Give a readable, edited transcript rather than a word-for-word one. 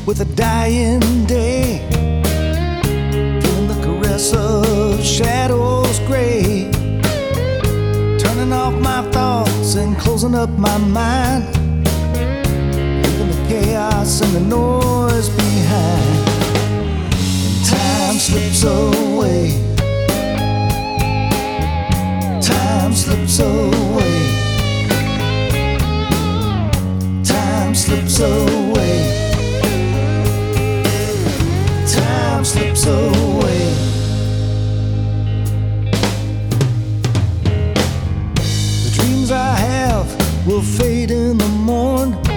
with a dying day, feeling the caress of shadows gray, turning off my thoughts and closing up my mind, leaving the chaos and the noise behind. And time slips away, time slips away, time slips away, time slips away. The dreams I have will fade in the morn,